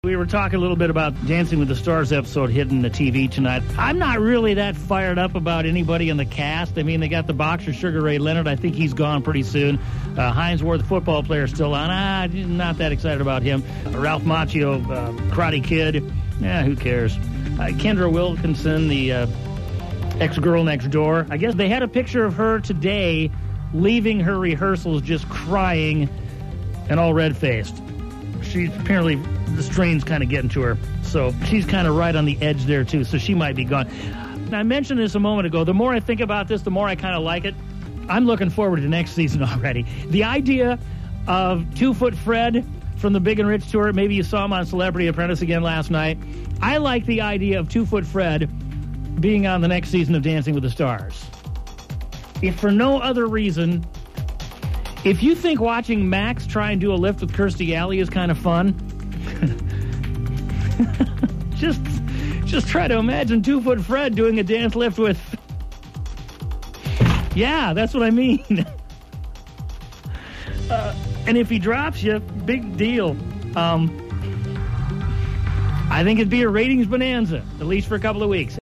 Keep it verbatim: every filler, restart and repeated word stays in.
We were talking a little bit about Dancing with the Stars episode hitting the T V tonight. I'm not really that fired up about anybody in the cast. I mean, they got the boxer Sugar Ray Leonard. I think he's gone pretty soon. Uh, Hines Ward, the football player, still on. Ah, not that excited about him. Uh, Ralph Macchio, uh, Karate Kid. Yeah, who cares? Uh, Kendra Wilkinson, the uh, ex-girl next door. I guess they had a picture of her today leaving her rehearsals just crying and all red-faced. She's apparently, the strain's kind of getting to her. So she's kind of right on the edge there, too. So she might be gone. Now, I mentioned this a moment ago. The more I think about this, the more I kind of like it. I'm looking forward to next season already. The idea of Two-Foot Fred from the Big and Rich Tour, maybe you saw him on Celebrity Apprentice again last night. I like the idea of Two-Foot Fred being on the next season of Dancing with the Stars. If for no other reason, if you think watching Max try and do a lift with Kirstie Alley is kind of fun, just just try to imagine Two-Foot Fred doing a dance lift with... Yeah, that's what I mean. uh, and if he drops you, big deal. Um, I think it'd be a ratings bonanza, at least for a couple of weeks.